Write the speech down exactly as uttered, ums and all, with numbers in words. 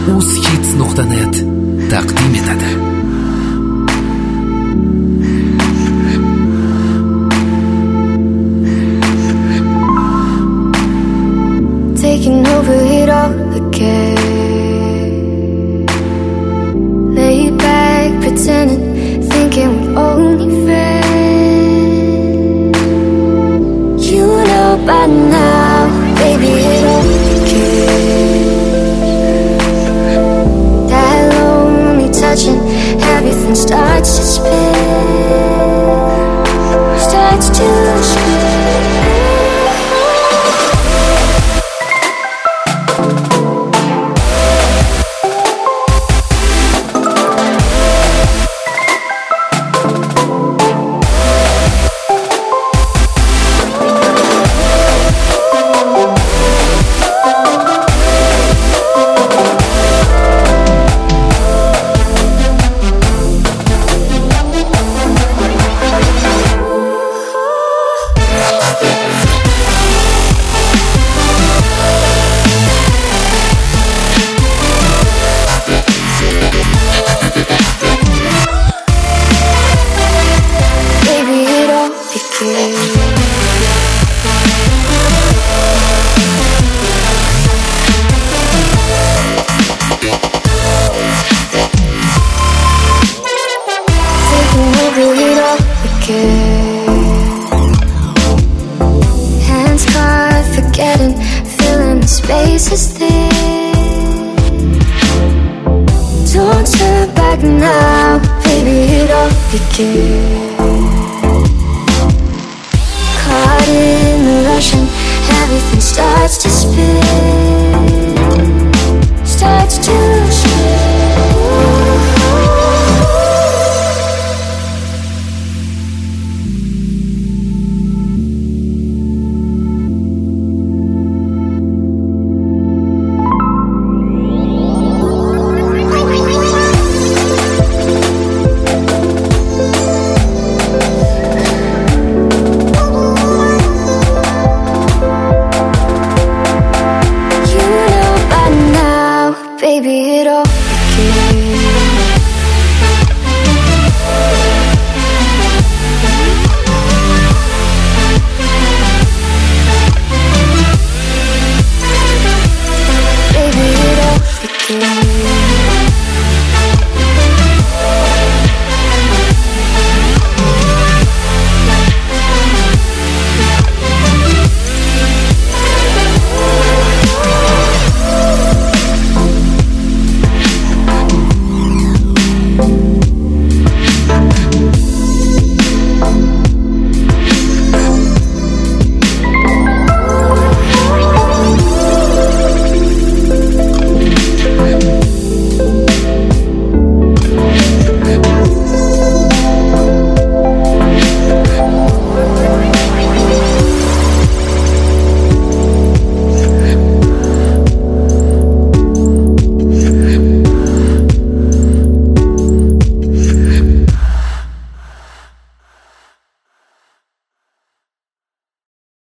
uz-hits nuqta net taqdim etadi. Taking over it all again. Lay back, pretending, thinking we're only friends. You know by now, baby, it all began. That lonely touching, everything starts to spin. Starts to spin. Hands caught, forgetting, filling the spaces thin. Don't turn back now, baby, it all began. Caught in the rush and everything starts to spin. Starts to spin. Baby, it all